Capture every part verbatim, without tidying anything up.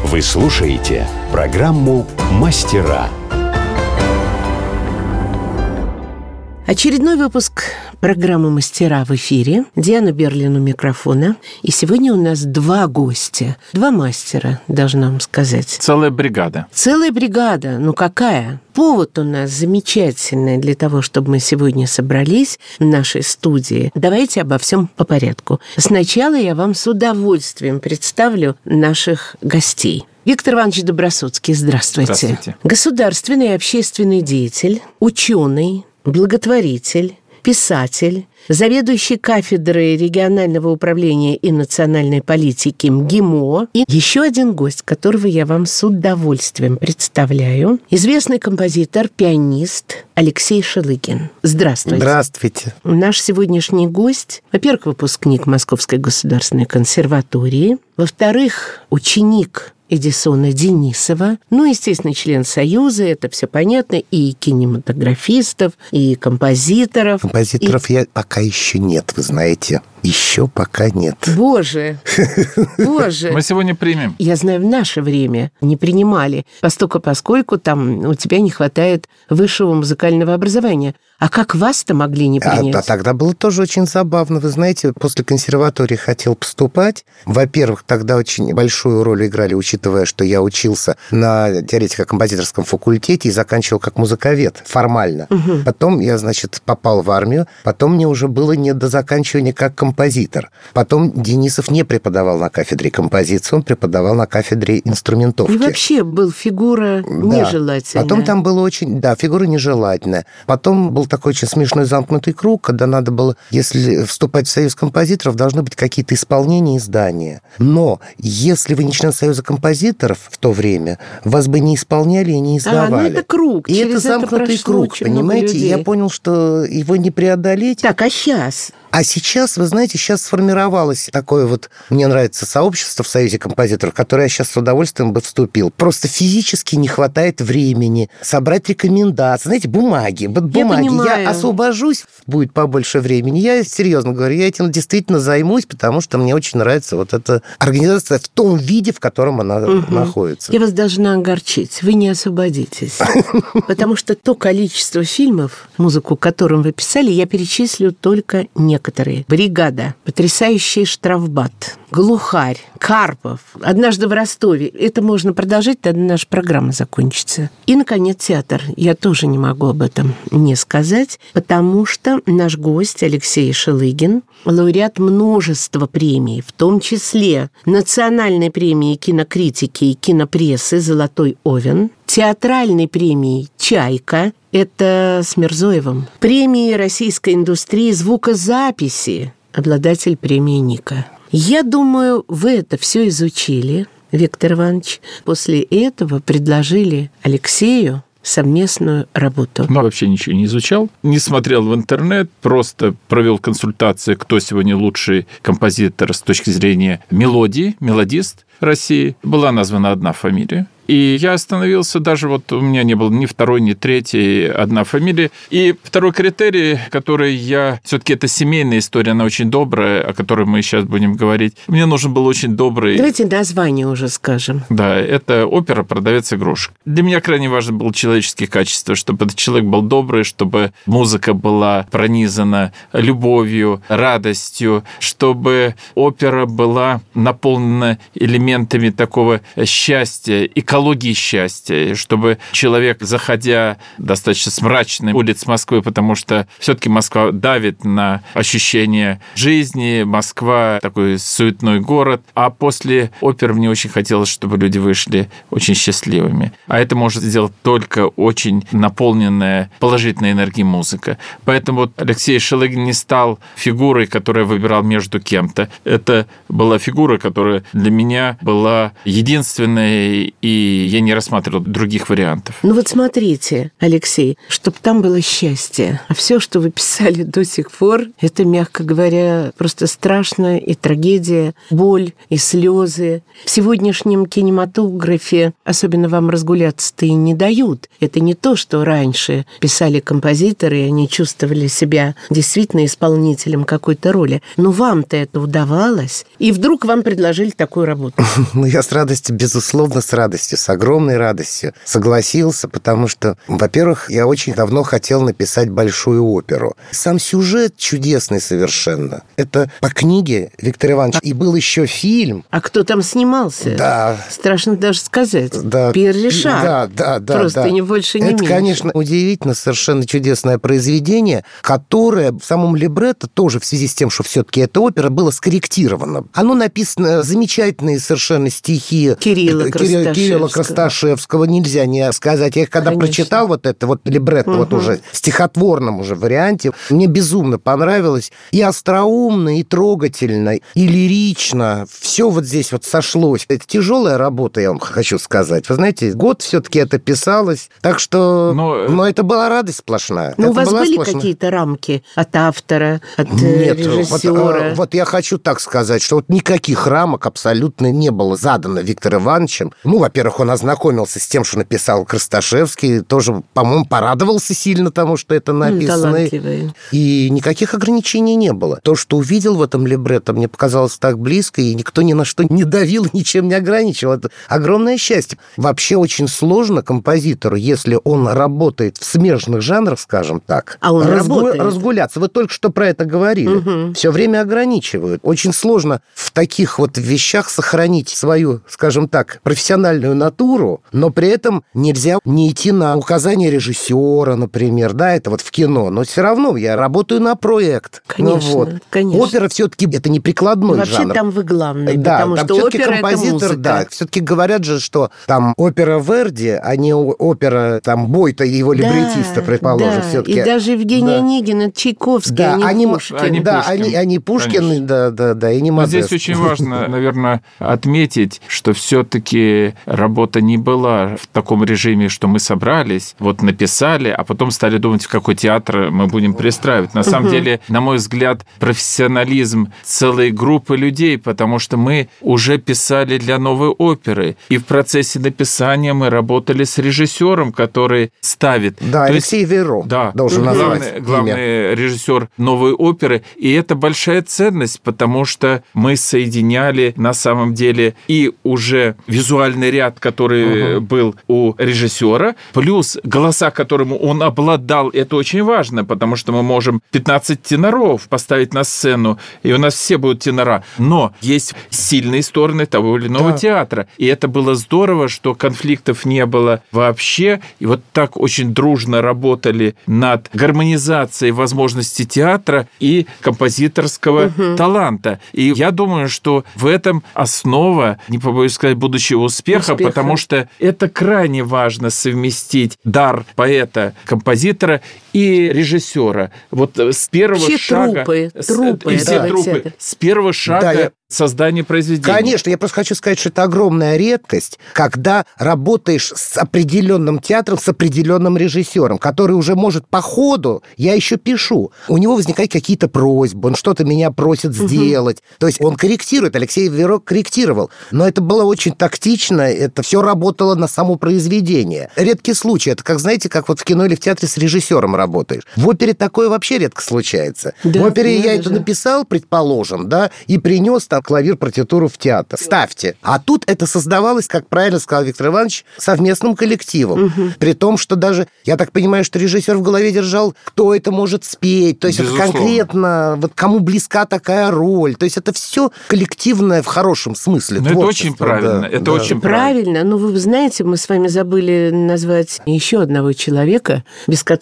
Вы слушаете программу «Мастера». Очередной выпуск программы «Мастера» в эфире. Диана Берлин у микрофона. И сегодня у нас два гостя. Два мастера, должна вам сказать. Целая бригада. Целая бригада. Ну какая? Повод у нас замечательный для того, чтобы мы сегодня собрались в нашей студии. Давайте обо всем по порядку. Сначала я вам с удовольствием представлю наших гостей. Виктор Иванович Добросоцкий, здравствуйте. Здравствуйте. Государственный и общественный деятель, ученый, благотворитель, писатель, заведующий кафедрой регионального управления и национальной политики МГИМО. И еще один гость, которого я вам с удовольствием представляю. Известный композитор, пианист Алексей Шелыгин. Здравствуйте. Здравствуйте. Наш сегодняшний гость, во-первых, выпускник Московской государственной консерватории, во-вторых, ученик Эдисона Денисова, ну, естественно, член Союза, это все понятно, и кинематографистов, и композиторов. Композиторов и... я пока еще нет, вы знаете. Еще пока нет. Боже, боже. Мы сегодня примем. Я знаю, в наше время не принимали, поскольку, поскольку там у тебя не хватает высшего музыкального образования. А как вас-то могли не принять? А, а тогда было тоже очень забавно. Вы знаете, после консерватории хотел поступать. Во-первых, тогда очень большую роль играли, учитывая, что я учился на теоретико-композиторском факультете и заканчивал как музыковед формально. Угу. Потом я, значит, попал в армию. Потом мне уже было не до заканчивания как композитор. Потом Денисов не преподавал на кафедре композиции, он преподавал на кафедре инструментовки. И вообще был фигура да. нежелательная. Потом там было очень... Да, фигура нежелательная. Потом был такой очень смешной замкнутый круг, когда надо было, если вступать в союз композиторов, должны быть какие-то исполнения и издания. Но если вы не член союза композиторов в то время, вас бы не исполняли и не издавали. А, ну это круг. И это замкнутый это круг, понимаете? Я понял, что его не преодолеть. Так, а сейчас... А сейчас, вы знаете, сейчас сформировалось такое вот, мне нравится сообщество в Союзе композиторов, в которое я сейчас с удовольствием бы вступил. Просто физически не хватает времени собрать рекомендации. Знаете, бумаги. Вот бумаги. Я, я освобожусь, будет побольше времени. Я серьезно говорю, я этим действительно займусь, потому что мне очень нравится вот эта организация в том виде, в котором она угу. находится. Я вас должна огорчить. Вы не освободитесь. Потому что то количество фильмов, музыку которым вы писали, я перечислю только некоторые. Некоторые. «Бригада», «Потрясающий штрафбат», «Глухарь», «Карпов», «Однажды в Ростове». Это можно продолжать, тогда наша программа закончится. И, наконец, театр. Я тоже не могу об этом не сказать, потому что наш гость Алексей Шелыгин, лауреат множества премий, в том числе национальной премии кинокритики и кинопрессы «Золотой Овен», театральной премии «Чайка», это с Мирзоевым, премии российской индустрии звукозаписи, обладатель премии Ника. Я думаю, вы это все изучили, Виктор Иванович. После этого предложили Алексею совместную работу. Ну, вообще ничего не изучал, не смотрел в интернет, просто провел консультации, кто сегодня лучший композитор с точки зрения мелодии, мелодист России. Была названа одна фамилия. И я остановился, даже вот у меня не было ни второй, ни третьей, одна фамилия. И второй критерий, который я... Все-таки это семейная история, она очень добрая, о которой мы сейчас будем говорить. Мне нужен был очень добрый... Давайте название уже скажем. Да, это опера «Продавец игрушек». Для меня крайне важно было человеческие качества, чтобы этот человек был добрый, чтобы музыка была пронизана любовью, радостью, чтобы опера была наполнена элементами такого счастья, экологии, экологии счастья, чтобы человек, заходя достаточно с мрачной улиц Москвы, потому что все-таки Москва давит на ощущение жизни, Москва такой суетной город, а после оперы мне очень хотелось, чтобы люди вышли очень счастливыми. А это может сделать только очень наполненная положительной энергией музыка. Поэтому вот Алексей Шелыгин не стал фигурой, которую я выбирал между кем-то. Это была фигура, которая для меня была единственной и я не рассматривал других вариантов. Ну вот смотрите, Алексей, чтобы там было счастье. А все, что вы писали до сих пор, это, мягко говоря, просто страшно, и трагедия, боль, и слезы. В сегодняшнем кинематографе особенно вам разгуляться-то и не дают. Это не то, что раньше писали композиторы, и они чувствовали себя действительно исполнителем какой-то роли. Но вам-то это удавалось, и вдруг вам предложили такую работу. Ну, я с радостью, безусловно, с радостью, с огромной радостью согласился, потому что, во-первых, я очень давно хотел написать большую оперу. Сам сюжет чудесный совершенно. Это по книге Виктора Ивановича. И был еще фильм. А кто там снимался? Да. Страшно даже сказать. Да. Пьер Ришар. Да, да, да. Просто да. не больше, не Это, меньше. конечно, удивительно, совершенно чудесное произведение, которое в самом либретто тоже в связи с тем, что все-таки эта опера, было скорректировано. Оно написано замечательные совершенно стихи Кирилла Красташевского. Кирилла Красташевского. Нельзя не сказать. Я их когда Конечно. прочитал вот это вот либретто, угу. вот уже в стихотворном уже варианте, мне безумно понравилось. И остроумно, и трогательно, и лирично. Все вот здесь вот сошлось. Это тяжелая работа, я вам хочу сказать. Вы знаете, год все-таки это писалось. Так что... Но, но это была радость сплошная. Но это у вас были сплошная... какие-то рамки от автора, от Нет, режиссера? Вот, вот я хочу так сказать, что вот никаких рамок абсолютно не было задано Виктором Ивановичем. Ну, во-первых, он ознакомился с тем, что написал Красташевский, тоже, по-моему, порадовался сильно тому, что это написано. Талантливый. И никаких ограничений не было. То, что увидел в этом либретто, мне показалось так близко, и никто ни на что не давил, ничем не ограничивал. Это огромное счастье. Вообще очень сложно композитору, если он работает в смежных жанрах, скажем так, а он разгу... работает. разгуляться. Вы только что про это говорили. Угу. Все время ограничивают. Очень сложно в таких вот вещах сохранить свою, скажем так, профессиональную натуру, но при этом нельзя не идти на указания режиссера, например, да, это вот в кино, но все равно я работаю на проект. Конечно, ну, вот. конечно. Опера все-таки это не прикладной Вообще жанр. там вы главный, да, потому там что опера это музыка. Да, все-таки говорят же, что там опера Верди, а не опера там Бойта и его либретиста, да, предположим, да. все-таки. И даже Евгений да. Онегин, это Чайковский, да, а не они, Пушкин. Они да, Пушкин, они, они Пушкин, конечно. да, да, да, и не Модест. Но здесь очень важно, наверное, отметить, что все-таки работа не была в таком режиме, что мы собрались, вот написали, а потом стали думать, в какой театр мы будем перестраивать. На самом угу. деле, на мой взгляд, профессионализм целой группы людей, потому что мы уже писали для новой оперы, и в процессе написания мы работали с режиссером, который ставит. Да, То Алексей есть, Веро да, должен назвать главный, главный режиссер новой оперы, и это большая ценность, потому что мы соединяли на самом деле и уже визуальный ряд, который угу. был у режиссера, плюс голоса, которым он обладал, это очень важно, потому что мы можем пятнадцать теноров поставить на сцену, и у нас все будут тенора, но есть сильные стороны того или иного да. театра, и это было здорово, что конфликтов не было вообще, и вот так очень дружно работали над гармонизацией возможностей театра и композиторского угу. таланта. И я думаю, что в этом основа, не побоюсь сказать, будущего успеха, успеха, потому что это крайне важно совместить дар поэта, композитора и режиссера. Вот с первого все шага... Трупы, с, трупы, и все да, трупы. С первого шага... Да, я... создание произведения. Конечно, я просто хочу сказать, что это огромная редкость, когда работаешь с определенным театром, с определенным режиссером, который уже может по ходу, я еще пишу, у него возникают какие-то просьбы, он что-то меня просит сделать. Угу. То есть он корректирует, Алексей Веро корректировал. Но это было очень тактично, это все работало на само произведение. Редкий случай. Это как, знаете, как вот в кино или в театре с режиссером работаешь. В опере такое вообще редко случается. Да, в опере я это написал, предположим, да, и принес там клавир партитуру в театр. Ставьте. А тут это создавалось, как правильно сказал Виктор Иванович, совместным коллективом. Угу. При том, что даже, я так понимаю, что режиссер в голове держал, кто это может спеть. То есть это конкретно, вот кому близка такая роль. То есть это все коллективное в хорошем смысле. Но это очень правильно. Да, это да. очень правильно. Правильно. Но вы знаете, мы с вами забыли назвать еще одного человека, без которого бы, наверное,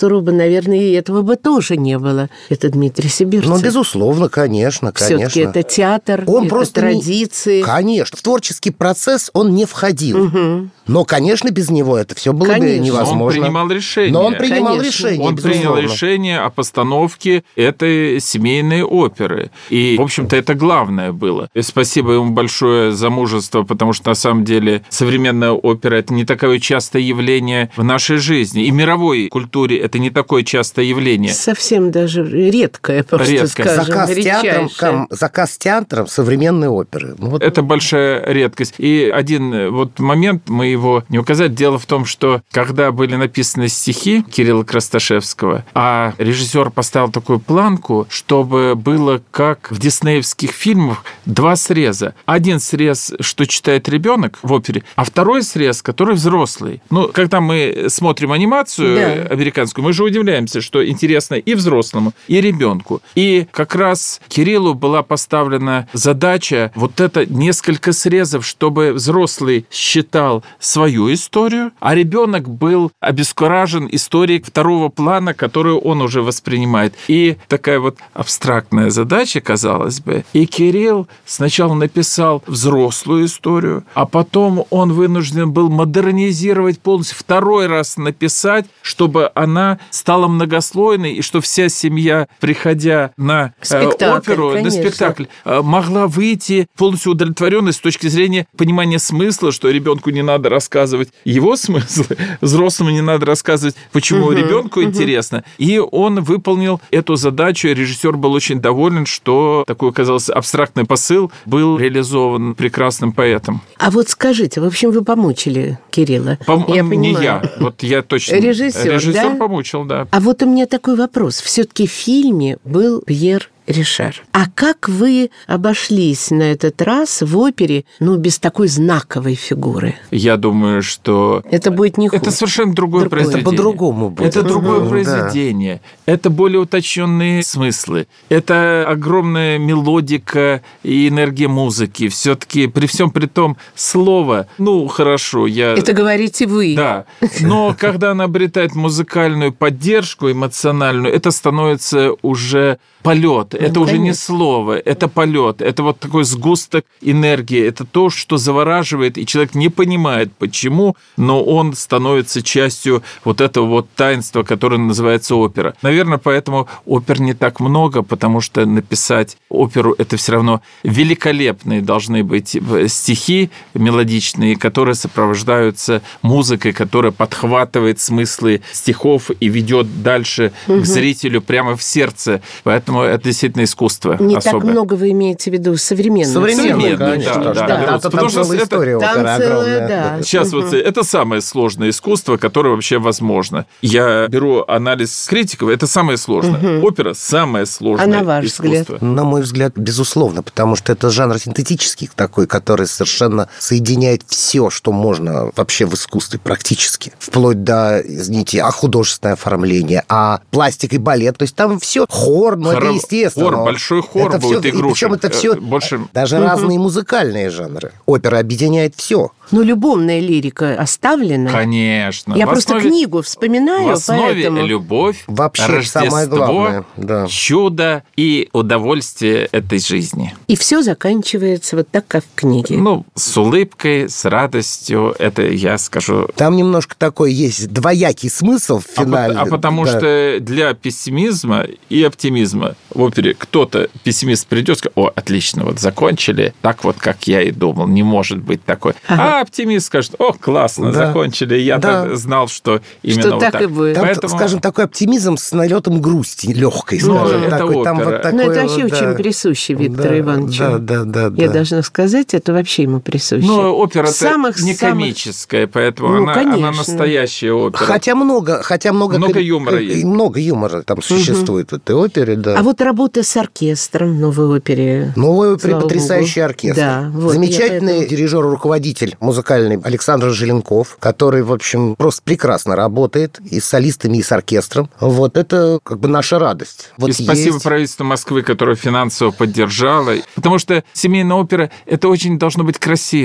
наверное, и этого бы тоже не было. Это Дмитрий Сибирцев. Ну, безусловно, конечно, конечно. Все-таки это театр, он это просто традиции. Не... Конечно. В творческий процесс он не входил. Угу. Но, конечно, без него это все было конечно. бы невозможно. Но он принимал решение. Но он принимал конечно. решение, Он безусловно. принял решение о постановке этой семейной оперы. И, в общем-то, это главное было. И спасибо ему большое за мужество, потому что, на самом деле, современная опера – это не такое частое явление в нашей жизни. И мировой культуре это не такое частое явление. Совсем даже редкое, просто Редкое. скажем, Заказ театром, ком, заказ театром современной оперы. Ну, вот... Это большая редкость. И один вот момент, мы его не указать. Дело в том, что когда были написаны стихи Кирилла Красташевского, а режиссер поставил такую планку, чтобы было как в диснеевских фильмах два среза. Один срез, что читает ребенок в опере, а второй срез, который взрослый. Ну, когда мы смотрим анимацию да. американскую, мы же удивляемся, что интересно и взрослому, и ребенку. И как раз Кириллу была поставлена задача вот это несколько срезов, чтобы взрослый считал свою историю, а ребенок был обескуражен историей второго плана, которую он уже воспринимает. И такая вот абстрактная задача, казалось бы. И Кирилл сначала написал взрослую историю, а потом он вынужден был модернизировать полностью, второй раз написать, чтобы она стала многослойной, и что вся семья, приходя на спектакль, оперу, конечно. на спектакль, могла выйти полностью удовлетворенной с точки зрения понимания смысла, что ребенку не надо рассказывать его смысл, взрослому не надо рассказывать, почему угу, ребенку угу. интересно. И он выполнил эту задачу, и режиссер был очень доволен, что такой, казалось, абстрактный посыл был реализован прекрасным поэтом. А вот скажите, в общем, вы помучили Кирилла. Пом... Я не понимаю. я, вот я точно. Режиссер, Режиссер да? помучил, да. А вот у меня такой вопрос. Все-таки в фильме был Пьер Ришар. А как вы обошлись на этот раз в опере, ну, без такой знаковой фигуры? Я думаю, что... Это будет не хуже. Это совершенно другое, другое. произведение. Это по-другому будет. Это другое угу, произведение. Да. Это более уточненные смыслы. Это огромная мелодика и энергия музыки. Все-таки при всем при том слово, ну, хорошо, я... Это говорите вы. Да. Но когда она обретает музыкальную поддержку эмоциональную, это становится уже полет. Это ну, уже конечно. Не слово, это полет. Это вот такой сгусток энергии. Это то, что завораживает, и человек не понимает, почему, но он становится частью вот этого вот таинства, которое называется опера. Наверное, поэтому опер не так много, потому что написать оперу – это все равно великолепные должны быть стихи мелодичные, которые сопровождаются музыкой, которая подхватывает смыслы стихов и ведет дальше угу. к зрителю прямо в сердце. Поэтому это действительно искусство не особое. Так много вы имеете в виду современное. Современное, конечно. Да, да, да. Да, потому что это история там целая, да. Сейчас угу. вот это самое сложное искусство, которое вообще возможно. Я беру анализ критиков, это самое сложное. Угу. Опера – самое сложное а на ваш искусство. Взгляд? На мой взгляд, безусловно, потому что это жанр синтетический такой, который совершенно соединяет все, что можно вообще в искусстве практически. Вплоть до, извините, а художественное оформление, а пластик и балет. То есть там все хор, но Хор, это естественно. Хор, большой хор это будет все, игрушек. Причем это все больше... даже угу. разные музыкальные жанры. Опера объединяет все. Ну, любовная лирика оставлена. Конечно. Я в просто основе, книгу вспоминаю, в основе поэтому... любовь, вообще Рождество, самое главное. Да. Чудо и удовольствие этой жизни. И все заканчивается вот так, как в книге. Ну, с улыбкой, с радостью, это я скажу. Там немножко такой есть двоякий смысл в финале. А, а потому да. что для пессимизма и оптимизма в опере кто-то, пессимист, придет и скажет: о, отлично, вот закончили, так вот, как я и думал, не может быть такой. Ага. А оптимист скажет: о, классно, да. закончили, я да. так знал, что именно что вот так. так. И будет. Там, Поэтому... скажем, такой оптимизм с налетом грусти легкой, ну, скажем. Это такой, там вот такой, ну, это вообще вот, очень да. присуще Виктору да, Ивановичу. Да, да, да, Я да. должна сказать, это вообще ему присуще. Но опера самых, не самых... комическая, поэтому ну, она, она настоящая опера. Хотя много, хотя много, много кон... юмора есть. Много юмора там существует угу. в этой опере, да. А вот работа с оркестром в новой опере. Новая опера, потрясающий Богу. Оркестр. Да, вот, замечательный поэтому... дирижер-руководитель музыкальный Александр Желенков, который, в общем, просто прекрасно работает и с солистами, и с оркестром. Вот это как бы наша радость. Вот и спасибо есть... правительству Москвы, которое финансово поддержало. Потому что семейная опера – это очень должно быть красиво.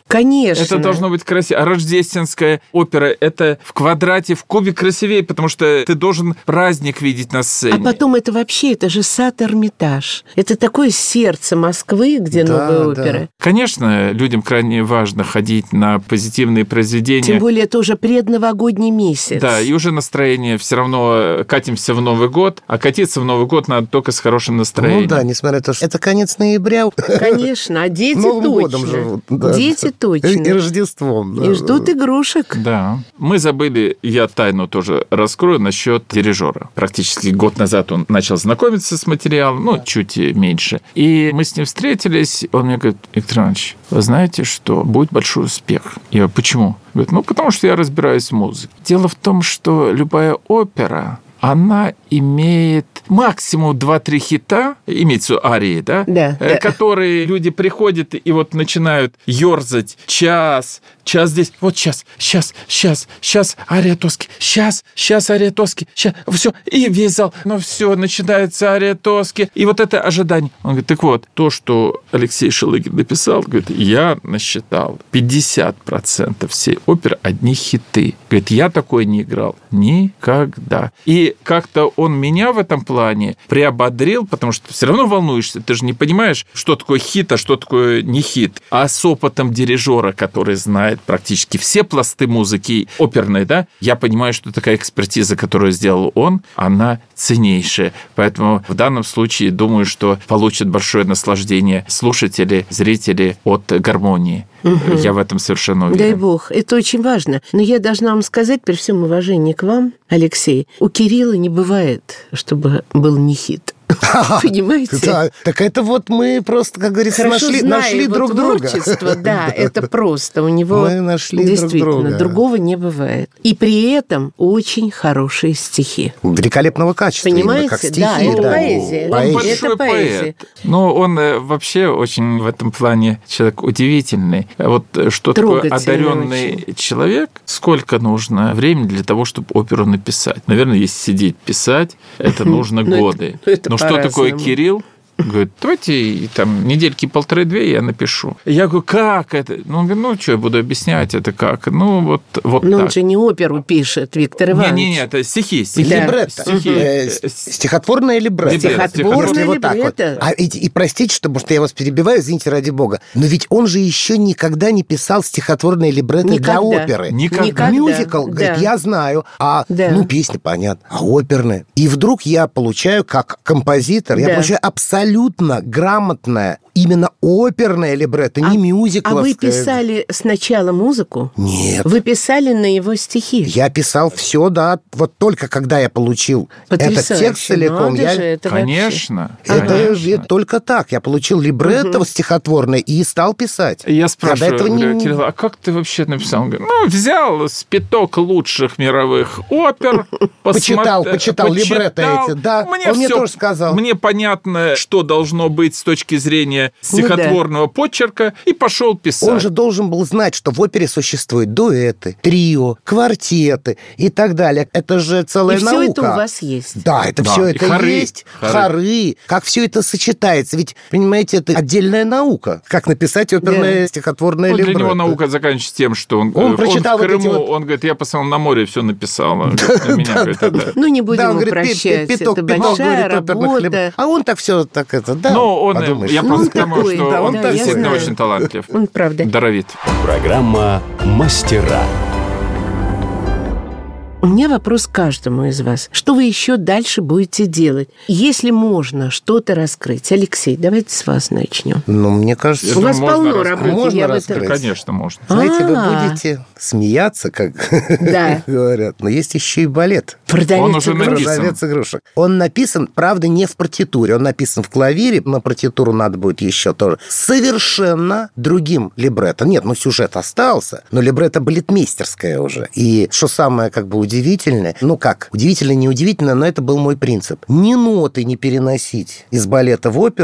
Конечно. Это должно быть красиво. А рождественская опера – это в квадрате, в кубе красивее, потому что ты должен праздник видеть на сцене. А потом это вообще, это же сад Эрмитаж. Это такое сердце Москвы, где Да, новые да. оперы. Конечно, людям крайне важно ходить на позитивные произведения. Тем более это уже предновогодний месяц. Да, и уже настроение все равно катимся в Новый год, а катиться в Новый год надо только с хорошим настроением. Ну да, несмотря на то, что это конец ноября. Конечно, а дети Новым точно. годом живут. Да. Дети точно. И, и Рождеством. Да. И ждут игрушек. Да. Мы забыли, я тайну тоже раскрою насчет дирижера. Практически год назад он начал знакомиться с материалом, ну, чуть меньше. И мы с ним встретились, он мне говорит: Виктор Иванович, вы знаете, что будет большой успех? Я говорю: почему? Говорит: ну, потому что я разбираюсь в музыке. Дело в том, что любая опера, она имеет максимум два-три хита, имеется в виду арии, да? Да, э, да. которые люди приходят и вот начинают ерзать час, час здесь, вот сейчас, сейчас, сейчас, сейчас ария Тоски, сейчас, сейчас ария Тоски, сейчас, все, и весь зал, ну все, начинается ария Тоски, и вот это ожидание. Он говорит: так вот, то, что Алексей Шелыгин написал, говорит, я насчитал пятьдесят процентов всей оперы одни хиты. Говорит, я такое не играл никогда. И как-то он меня в этом плане приободрил, потому что все равно волнуешься, ты же не понимаешь, что такое хит, а что такое не хит. А с опытом дирижера, который знает практически все пласты музыки оперной, да, я понимаю, что такая экспертиза, которую сделал он, она ценнейшая. Поэтому в данном случае думаю, что получат большое наслаждение слушатели, зрители от гармонии. Угу. Я в этом совершенно уверен. Дай бог, это очень важно. Но я должна вам сказать, при всем уважении к вам, Алексей, у Кирилла не бывает, чтобы был не хит. Понимаете? Да, так это вот мы просто, как говорится, Хорошо нашли, зная нашли его друг друга. творчество, да, это просто. У него Мы нашли друг действительно друга. другого не бывает. И при этом очень хорошие стихи. Великолепного качества. именно, Понимаете? как стихи, Да, это да. поэзия. Он Поэзия. большой Это поэзия. поэт. Но он э, вообще очень в этом плане человек удивительный. Вот э, что такое Трогательный одаренный человек, сколько нужно времени для того, чтобы оперу написать? Наверное, если сидеть писать, это нужно Ну, это- годы. ну, это Но что такое по-разному. Кирилл? Говорит, давайте там недельки полторы-две я напишу. Я говорю, как это? Ну, он говорит, ну, что я буду объяснять это как? Ну, вот, вот Но так. он же не оперу пишет, Виктор Иванович. Не-не-не, это стихи, стихи. Да. Либретто. Стихи. Э, с- Стихотворное либретто. Либретто. Стихотворное Если вот так вот. либретто. А, и, и простите, что, может, я вас перебиваю, извините, ради бога. Но ведь он же еще никогда не писал стихотворное либретто для Никогда. оперы. Никогда. Никогда. Мюзикл, Да. говорит, я знаю, а Да. ну песни, понятно, а оперные. И вдруг я получаю, как композитор, я Да. получаю абсолютно грамотное, именно оперное либретто, не А мюзикловское. вы писали сначала музыку? Нет. Вы писали на его стихи? Я писал все, да. Вот только когда я получил этот Потрясающе. текст целиком, Надо я... же, это вообще. Конечно. Это конечно. же только так. Я получил либретто стихотворное и стал писать. Я Я до спрашиваю, этого не- говорю, Кирилл, а как ты вообще написал? Он говорит, ну, взял спиток лучших мировых опер, Почитал, посмотр- почитал либретто эти, да. Мне Он мне всё- тоже сказал. Мне понятно, что должно быть с точки зрения стихотворного почерка, и пошел писать. Он же должен был знать, что в опере существуют дуэты, трио, квартеты и так далее. Это же целая И наука. все это у вас есть. Да, это Да, все и это хоры. есть. Хоры. Хоры. Как все это сочетается. Ведь, понимаете, это отдельная наука. Как написать оперное стихотворное Ну, для либретто. него наука заканчивается тем, что он, Он э, прочитал в вот эти Крыму, вот- он говорит, я посмотрел на море, все написал. Он говорит, на меня, говорит, это- Ну, не будем Да, он говорит, упрощать. пи- пяток, это пяток, большая говорит, оперных работа. хлеб. А он так все так это, да. Ну, он, подумаешь. я Ну, просто он к тому, такой, что да, он да, я действительно знаю. очень талантлив. Он правда. Даровит. Программа «Мастера». У меня вопрос к каждому из вас. Что вы еще дальше будете делать? Если можно что-то раскрыть. Алексей, давайте с вас начнем. Ну, мне кажется, Я У думаю, вас можно полно раскрыть. работы. Можно я в раскрыть. этом- Конечно, можно. знаете, вы А. будете смеяться, как Да. говорят, но есть еще и балет. Продавец Он уже игрушек. написан. «Продавец игрушек». Он написан, правда, не в партитуре. Он написан в клавире. На партитуру надо будет еще тоже. Совершенно другим либретто. Нет, ну сюжет остался, но либретто балетмейстерское уже. И что самое как бы удивительное, ну как, удивительно, не удивительно, но это был мой принцип. Ни ноты не переносить из балета в оперу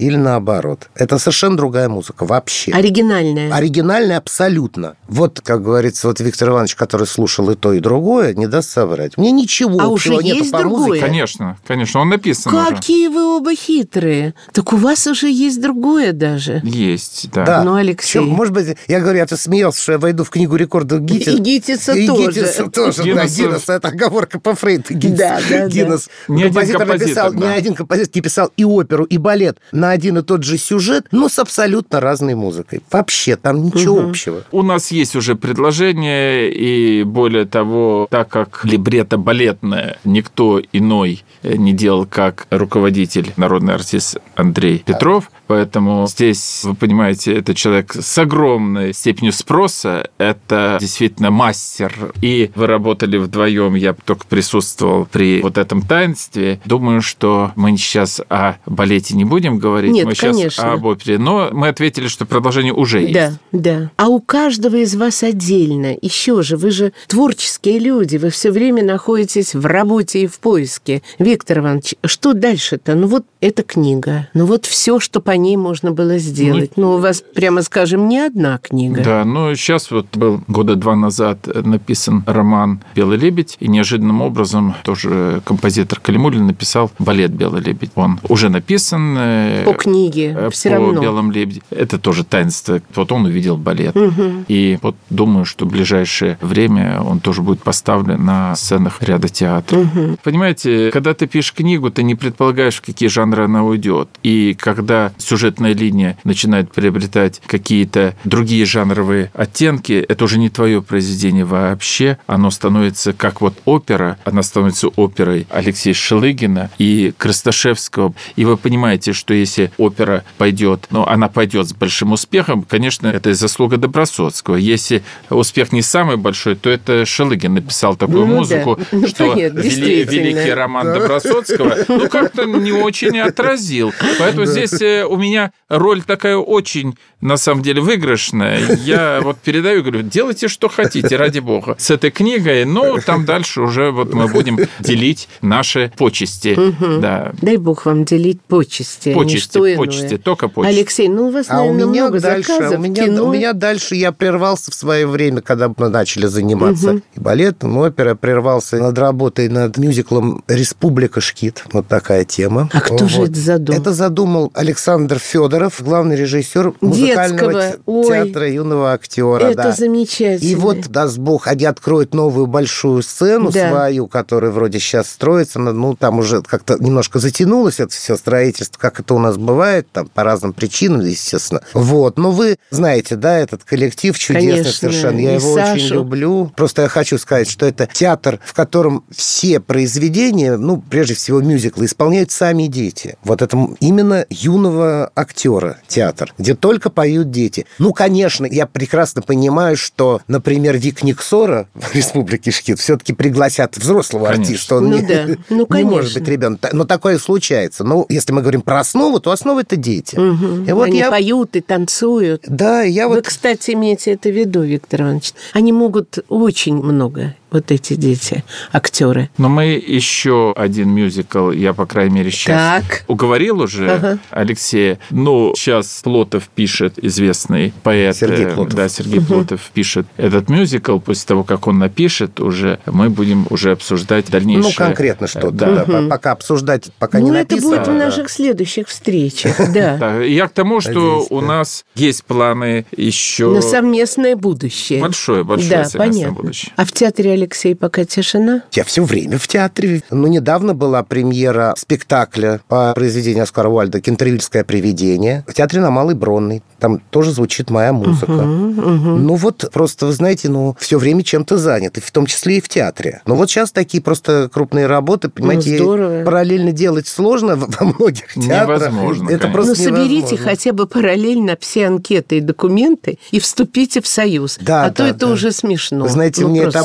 или наоборот. Это совершенно другая музыка вообще. Оригинальная. Оригинальная абсолютно. Вот, как говорится, вот Виктор Иванович, который слушал и то, и другое, не даст соврать. Мне ничего А общего уже нету есть по другое? музыке. Конечно, конечно, он написан уже. Какие вы оба хитрые. Так у вас уже есть другое даже. Есть, да. Да. Ну, Алексей. Причем, может быть, я говорю, я-то смеялся, что я войду в книгу рекордов Гитиса. И Гитиса и тоже. Гитиса тоже. Да, Гиннесса. Гиннесс, это оговорка по Фрейду. Гиннесс. Да, да, да. Гиннесс. Ни один Композитор композитор, написал, да. ни один композитор не писал и оперу, и балет на один и тот же сюжет, но с абсолютно разной музыкой. Вообще, там ничего Угу. общего. У нас есть уже предложение, и более того, так как либретто балетное никто иной не делал, как руководитель, народный артист Андрей Петров, поэтому здесь, вы понимаете, это человек с огромной степенью спроса, это действительно мастер, и вы работали вдвоем, я только присутствовал при вот этом таинстве. Думаю, что мы сейчас о балете не будем говорить, Нет, мы сейчас конечно. об опере, но мы ответили, что продолжение уже есть. Да, да. А у каждого из вас отдельно. Еще же, вы же творческие люди, вы все время находитесь в работе и в поиске. Виктор Иванович, что дальше-то? Ну вот эта книга, ну вот все, что по ней можно было сделать. Ну, ну у вас, прямо скажем, не одна книга. Да, ну сейчас вот был года два назад написан роман «Белый лебедь», и неожиданным образом тоже композитор Калимуллин написал балет «Белый лебедь». Он уже написан. По книге, все по равно. «Белому лебеди». Это тоже таинство. Вот он увидел балет. Угу. И вот думаю, что в ближайшее время он тоже будет поставлен на сценах ряда театров. Угу. Понимаете, когда ты пишешь книгу, ты не предполагаешь, в какие жанры она уйдет. И когда сюжетная линия начинает приобретать какие-то другие жанровые оттенки, это уже не твое произведение вообще. Оно становится как вот опера, она становится оперой Алексея Шелыгина и Красташевского. И вы понимаете, что если опера пойдет, ну, она пойдет с большим успехом, конечно, это заслуга Добросоцкого. Если успех не самый большой, то это Шелыгин написал такую ну, музыку, да. ну, что понятно, вели, великий роман да. Добросоцкого, ну, как-то не очень отразил. Поэтому да. здесь у меня роль такая очень, на самом деле, выигрышная. Я вот передаю, говорю, делайте, что хотите, ради бога, с этой книгой, но там дальше уже вот мы будем делить наши почести. Угу. Да. Дай бог вам делить почести. Почести, почести, только почести. Алексей, ну у вас, а наверное, у меня много дальше, заказов, у меня, кино. у меня дальше я прервался в свое время, когда мы начали заниматься угу. и балетом, и оперой, прервался над работой над мюзиклом «Республика Шкит». Вот такая тема. А кто вот. же это задумал? Это задумал Александр Федоров, главный режиссер музыкального Детского. театра Ой. юного актера. Это да. замечательно. И вот, даст бог, они откроют новую большую сцену да. свою, которая вроде сейчас строится. Ну, там уже как-то немножко затянулось это все строительство, как это у нас бывает, там по разным причинам, естественно. Вот. Но вы знаете, да, этот коллектив чудесный Конечно, совершенно. Я его Сашу. очень люблю. Просто я хочу сказать, что это театр, в котором все произведения, ну, прежде всего, мюзиклы, исполняют сами дети. Вот это именно юного актера театр, где только поют дети. Ну, конечно, я прекрасно понимаю, что, например, Вик Никсора в «Республике Шкит» все-таки пригласят взрослого конечно. артиста. Он ну, не, да. ну, не может быть ребенок. Но такое случается. Ну, если мы говорим про основу, то основа – это дети. Угу. И вот Они я... поют и танцуют. Да, я Вы, вот... кстати, имеете это в виду, Виктор Иванович. Они могут очень много, вот эти дети, актеры. Но мы еще один мюзикл, я, по крайней мере, сейчас так. уговорил уже ага. Алексея. Ну, сейчас Плотов пишет, известный поэт. Сергей Плотов. Да, Сергей угу. Плотов пишет этот мюзикл. После того, как он напишет, уже мы будем уже обсуждать дальнейшее. Ну, конкретно что-то. Да. Да. Угу. Пока обсуждать, пока ну, не это написано. будет в наших следующих встречах, да. Я к тому, что у нас есть планы еще... На совместное будущее. Большое, большое совместное будущее. А в театре, Алексей, пока тишина? Я все время в театре. Ну, недавно была премьера спектакля по произведению Оскара Уальда «Кентервильское привидение» в театре на Малой Бронной. Там тоже звучит моя музыка. Uh-huh, uh-huh. Ну, вот просто, вы знаете, ну, все время чем-то занят, и в том числе и в театре. Ну, вот сейчас такие просто крупные работы, понимаете, ну, параллельно делать сложно во многих театрах. Невозможно, Это конечно. просто Ну, соберите невозможно. хотя бы параллельно все анкеты и документы и вступите в союз. Да, а да, то это да. уже смешно. Вы знаете, ну, мне это об этом смешно.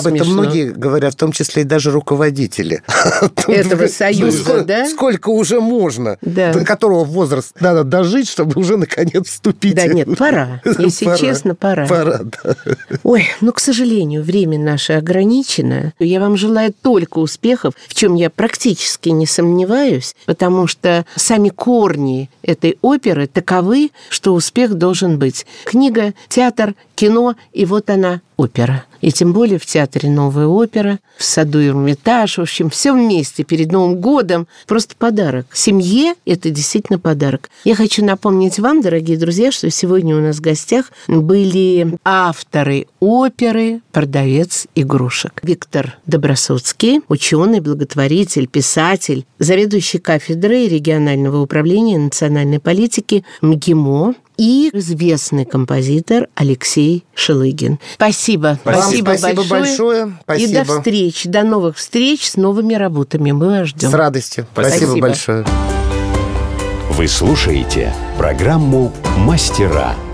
многие говорят, в том числе и даже руководители. Этого союза, да? Сколько уже можно? До которого возраст надо дожить, чтобы уже наконец вступить? Да нет, пора. Если честно, пора. Пора, да. Ой, ну, к сожалению, время наше ограничено. Я вам желаю только успехов, в чем я практически не сомневаюсь, потому что сами корни этой оперы таковы, что успех должен быть. Книга, театр, кино, и вот она, опера. И тем более в театре «Новая опера», в саду Эрмитаж, в общем, все вместе перед Новым годом. Просто подарок. Семье это действительно подарок. Я хочу напомнить вам, дорогие друзья, что сегодня у нас в гостях были авторы оперы «Продавец игрушек». Виктор Добросоцкий, ученый, благотворитель, писатель, заведующий кафедрой регионального управления национальной политики МГИМО, и известный композитор Алексей Шелыгин. Спасибо. Спасибо, спасибо большое. большое. Спасибо. И до встреч, до новых встреч с новыми работами. Мы вас ждем. С радостью. Спасибо, спасибо большое. Вы слушаете программу «Мастера».